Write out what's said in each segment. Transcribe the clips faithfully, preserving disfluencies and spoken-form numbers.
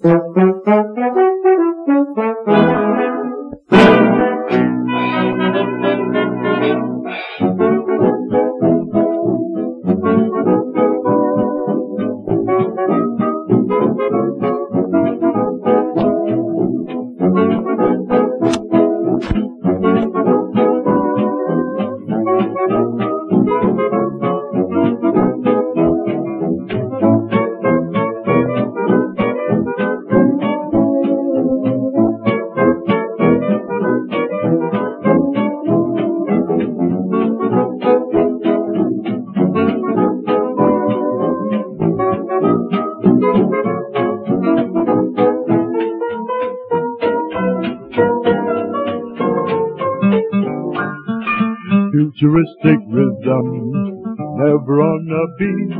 Futuristic rhythm, never on a beat.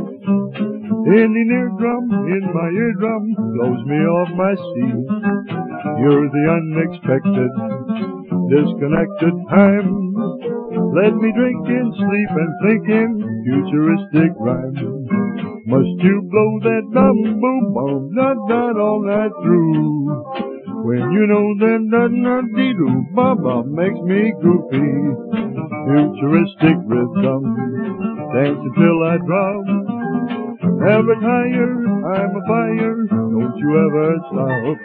Any eardrum in my eardrum blows me off my seat. You're the unexpected, disconnected time. Let me drink in sleep and think in futuristic rhyme. Must you blow that bum boom boom dot dot all night through? When you know that that that dee doo ba ba makes me goofy. Futuristic rhythm, dance until I drop. Never tired, I'm a fire, don't you ever stop.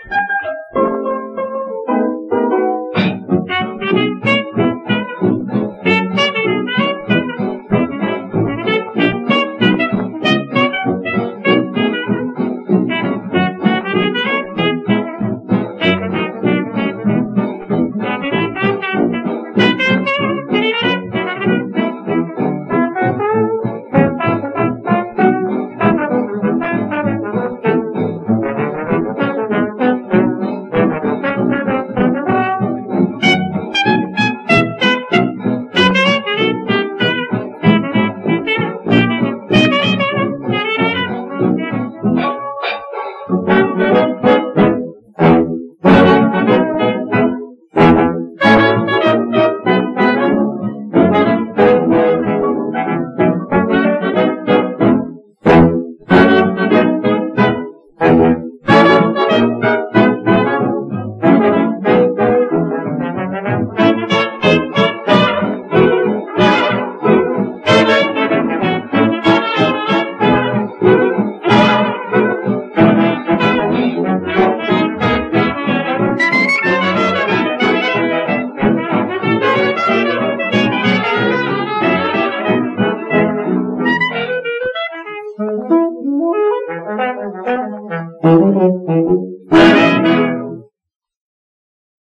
Thank you.